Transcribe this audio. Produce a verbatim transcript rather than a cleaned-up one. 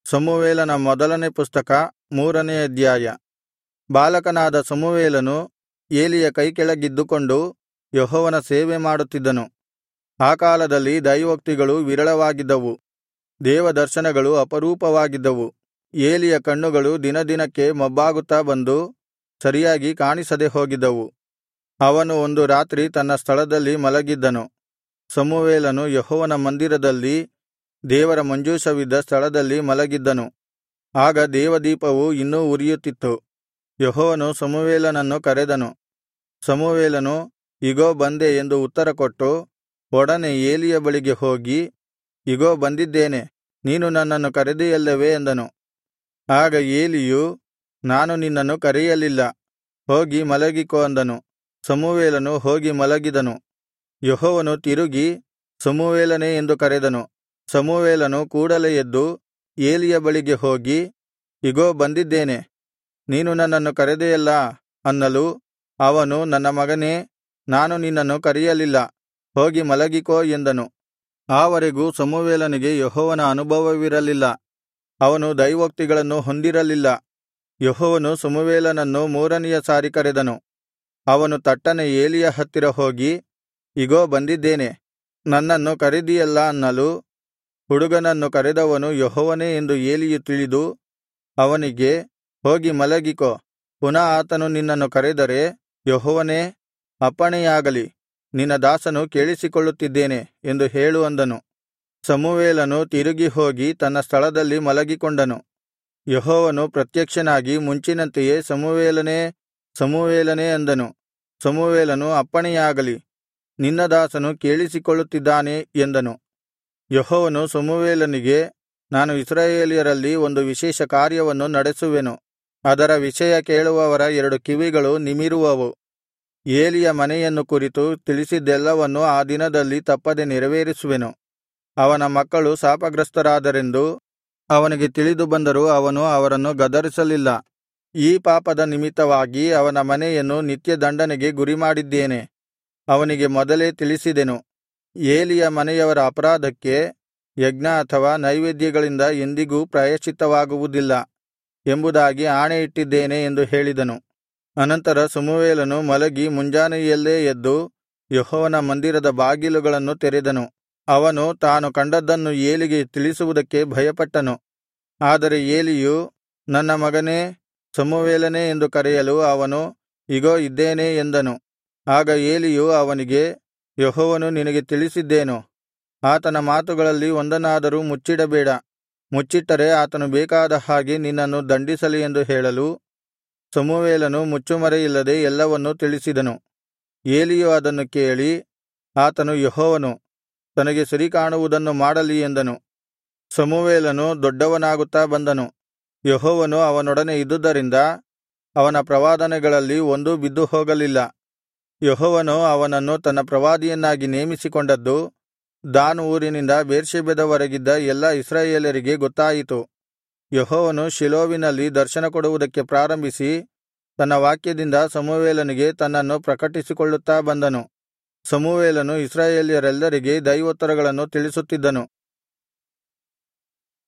ಸಮುವೇಲನ ಮೊದಲನೇ ಪುಸ್ತಕ ಮೂರನೇ ಅಧ್ಯಾಯ. ಬಾಲಕನಾದ ಸಮುವೇಲನು ಏಲಿಯ ಕೈಕೆಳಗಿದ್ದುಕೊಂಡು ಯೆಹೋವನ ಸೇವೆ ಮಾಡುತ್ತಿದ್ದನು. ಆ ಕಾಲದಲ್ಲಿ ದೈವೋಕ್ತಿಗಳು ವಿರಳವಾಗಿದ್ದವು, ದೇವದರ್ಶನಗಳು ಅಪರೂಪವಾಗಿದ್ದವು. ಏಲಿಯ ಕಣ್ಣುಗಳು ದಿನದಿನಕ್ಕೆ ಮೊಬ್ಬಾಗುತ್ತಾ ಬಂದು ಸರಿಯಾಗಿ ಕಾಣಿಸದೆ ಹೋಗಿದ್ದವು. ಅವನು ಒಂದು ರಾತ್ರಿ ತನ್ನ ಸ್ಥಳದಲ್ಲಿ ಮಲಗಿದ್ದನು. ಸಮುವೇಲನು ಯೆಹೋವನ ಮಂದಿರದಲ್ಲಿ ದೇವರ ಮಂಜೂಷವಿದ್ದ ಸ್ಥಳದಲ್ಲಿ ಮಲಗಿದ್ದನು. ಆಗ ದೇವದೀಪವು ಇನ್ನೂ ಉರಿಯುತ್ತಿತ್ತು. ಯೆಹೋವನು ಸಮುವೇಲನನ್ನು ಕರೆದನು. ಸಮುವೇಲನು, ಇಗೋ ಬಂದೆ ಎಂದು ಉತ್ತರಕೊಟ್ಟು, ಒಡನೆ ಏಲಿಯ ಬಳಿಗೆ ಹೋಗಿ, ಇಗೋ ಬಂದಿದ್ದೇನೆ, ನೀನು ನನ್ನನ್ನು ಕರೆದಿಯಲ್ಲವೇ ಎಂದನು. ಆಗ ಏಲಿಯು, ನಾನು ನಿನ್ನನ್ನು ಕರೆಯಲಿಲ್ಲ, ಹೋಗಿ ಮಲಗಿಕೋ ಅಂದನು. ಸಮುವೇಲನು ಹೋಗಿ ಮಲಗಿದನು. ಯೆಹೋವನು ತಿರುಗಿ ಸಮುವೇಲನೇ ಎಂದು ಕರೆದನು. ಸಮುವೇಲನು ಕೂಡಲೆ ಎದ್ದು ಏಲಿಯ ಬಳಿಗೆ ಹೋಗಿ, ಇಗೋ ಬಂದಿದ್ದೇನೆ, ನೀನು ನನ್ನನ್ನು ಕರೆದೆಯಲ್ಲಾ ಅನ್ನಲು, ಅವನು, ನನ್ನ ಮಗನೇ, ನಾನು ನಿನ್ನನ್ನು ಕರೆಯಲಿಲ್ಲ, ಹೋಗಿ ಮಲಗಿಕೋ ಎಂದನು. ಆ ವರೆಗೂ ಸಮುವೇಲನಿಗೆ ಯೆಹೋವನ ಅನುಭವವಿರಲಿಲ್ಲ, ಅವನು ದೈವೋಕ್ತಿಗಳನ್ನು ಹೊಂದಿರಲಿಲ್ಲ. ಯೆಹೋವನು ಸಮುವೇಲನನ್ನು ಮೂರನೆಯ ಸಾರಿ ಕರೆದನು. ಅವನು ತಟ್ಟನೆ ಏಲಿಯ ಹತ್ತಿರ ಹೋಗಿ, ಇಗೋ ಬಂದಿದ್ದೇನೆ, ನನ್ನನ್ನು ಕರೆದಿಯಲ್ಲಾ ಅನ್ನಲು, ಹುಡುಗನನ್ನು ಕರೆದವನು ಯೆಹೋವನೇ ಎಂದು ಏಲಿಯು ತಿಳಿದು ಅವನಿಗೆ, ಹೋಗಿ ಮಲಗಿಕೋ, ಪುನಃ ಆತನು ನಿನ್ನನ್ನು ಕರೆದರೆ, ಯೆಹೋವನೇ, ಅಪ್ಪಣೆಯಾಗಲಿ, ನಿನ್ನ ದಾಸನು ಕೇಳಿಸಿಕೊಳ್ಳುತ್ತಿದ್ದೇನೆ ಎಂದು ಹೇಳು ಅಂದನು. ಸಮುವೇಲನು ತಿರುಗಿ ಹೋಗಿ ತನ್ನ ಸ್ಥಳದಲ್ಲಿ ಮಲಗಿಕೊಂಡನು. ಯೆಹೋವನು ಪ್ರತ್ಯಕ್ಷನಾಗಿ ಮುಂಚಿನಂತೆಯೇ ಸಮುವೇಲನೇ, ಸಮುವೇಲನೇ ಅಂದನು. ಸಮುವೇಲನು, ಅಪ್ಪಣೆಯಾಗಲಿ, ನಿನ್ನ ದಾಸನು ಕೇಳಿಸಿಕೊಳ್ಳುತ್ತಿದ್ದಾನೆ ಎಂದನು. ಯೆಹೋವನು ಸಮುವೇಲನಿಗೆ, ನಾನು ಇಸ್ರಾಯೇಲ್ಯರಲ್ಲಿ ಒಂದು ವಿಶೇಷ ಕಾರ್ಯವನ್ನು ನಡೆಸುವೆನು, ಅದರ ವಿಷಯ ಕೇಳುವವರ ಎರಡು ಕಿವಿಗಳು ನಿಮಿರುವವು. ಏಲಿಯ ಮನೆಯನ್ನು ಕುರಿತು ತಿಳಿಸಿದ್ದೆಲ್ಲವನ್ನೂ ಆ ದಿನದಲ್ಲಿ ತಪ್ಪದೆ ನೆರವೇರಿಸುವೆನು. ಅವನ ಮಕ್ಕಳು ಶಾಪಗ್ರಸ್ತರಾದರೆಂದು ಅವನಿಗೆ ತಿಳಿದು ಬಂದರೂ ಅವನು ಅವರನ್ನು ಗದರಿಸಲಿಲ್ಲ. ಈ ಪಾಪದ ನಿಮಿತ್ತವಾಗಿ ಅವನ ಮನೆಯನ್ನು ನಿತ್ಯ ದಂಡನೆಗೆ ಗುರಿಮಾಡಿದ್ದೇನೆ. ಅವನಿಗೆ ಮೊದಲೇ ತಿಳಿಸಿದೆನು, ಏಲಿಯ ಮನೆಯವರ ಅಪರಾಧಕ್ಕೆ ಯಜ್ಞ ಅಥವಾ ನೈವೇದ್ಯಗಳಿಂದ ಎಂದಿಗೂ ಪ್ರಾಯಶ್ಚಿತ್ತವಾಗುವುದಿಲ್ಲ ಎಂಬುದಾಗಿ ಆಣೆಯಿಟ್ಟಿದ್ದೇನೆ ಎಂದು ಹೇಳಿದನು. ಅನಂತರ ಸಮುವೇಲನು ಮಲಗಿ ಮುಂಜಾನೆಯಲ್ಲೇ ಎದ್ದು ಯೆಹೋವನ ಮಂದಿರದ ಬಾಗಿಲುಗಳನ್ನು ತೆರೆದನು. ಅವನು ತಾನು ಕಂಡದ್ದನ್ನು ಏಲಿಗೆ ತಿಳಿಸುವುದಕ್ಕೆ ಭಯಪಟ್ಟನು. ಆದರೆ ಏಲಿಯು, ನನ್ನ ಮಗನೇ, ಸಮುವೇಲನೇ ಎಂದು ಕರೆಯಲು ಅವನು, ಇಗೋ ಇದ್ದೇನೆ ಎಂದನು. ಆಗ ಏಲಿಯು ಅವನಿಗೆ, ಯೆಹೋವನು ನಿನಗೆ ತಿಳಿಸಿದ್ದೇನು, ಆತನ ಮಾತುಗಳಲ್ಲಿ ಒಂದನ್ನಾದರೂ ಮುಚ್ಚಿಡಬೇಡ, ಮುಚ್ಚಿಟ್ಟರೆ ಆತನು ಬೇಕಾದ ಹಾಗೆ ನಿನ್ನನ್ನು ದಂಡಿಸಲಿ ಎಂದು ಹೇಳಲು, ಸಮುವೇಲನು ಮುಚ್ಚುಮರೆಯಿಲ್ಲದೆ ಎಲ್ಲವನ್ನೂ ತಿಳಿಸಿದನು. ಏಲಿಯು ಅದನ್ನು ಕೇಳಿ, ಆತನು ಯೆಹೋವನು, ತನಗೆ ಸರಿಕಾಣುವುದನ್ನು ಮಾಡಲಿ ಎಂದನು. ಸಮುವೇಲನು ದೊಡ್ಡವನಾಗುತ್ತಾ ಬಂದನು. ಯೆಹೋವನು ಅವನೊಡನೆ ಇದ್ದುದರಿಂದ ಅವನ ಪ್ರವಾದನೆಗಳಲ್ಲಿ ಒಂದೂ ಬಿದ್ದು ಹೋಗಲಿಲ್ಲ. ಯೆಹೋವನು ಅವನನ್ನು ತನ್ನ ಪ್ರವಾದಿಯನ್ನಾಗಿ ನೇಮಿಸಿಕೊಂಡದ್ದು ದಾನ್ ಊರಿನಿಂದ ಬೇರ್ಷೆಬದವರೆಗಿದ್ದ ಎಲ್ಲಾ ಇಸ್ರಾಯೇಲರಿಗೆ ಗೊತ್ತಾಯಿತು. ಯೆಹೋವನು ಶಿಲೋವಿನಲ್ಲಿ ದರ್ಶನ ಕೊಡುವುದಕ್ಕೆ ಪ್ರಾರಂಭಿಸಿ ತನ್ನ ವಾಕ್ಯದಿಂದ ಸಮುವೇಲನಿಗೆ ತನ್ನನ್ನು ಪ್ರಕಟಿಸಿಕೊಳ್ಳುತ್ತಾ ಬಂದನು. ಸಮುವೇಲನು ಇಸ್ರಾಯೇಲ್ಯರೆಲ್ಲರಿಗೆ ದೈವೋತ್ತರಗಳನ್ನು ತಿಳಿಸುತ್ತಿದ್ದನು.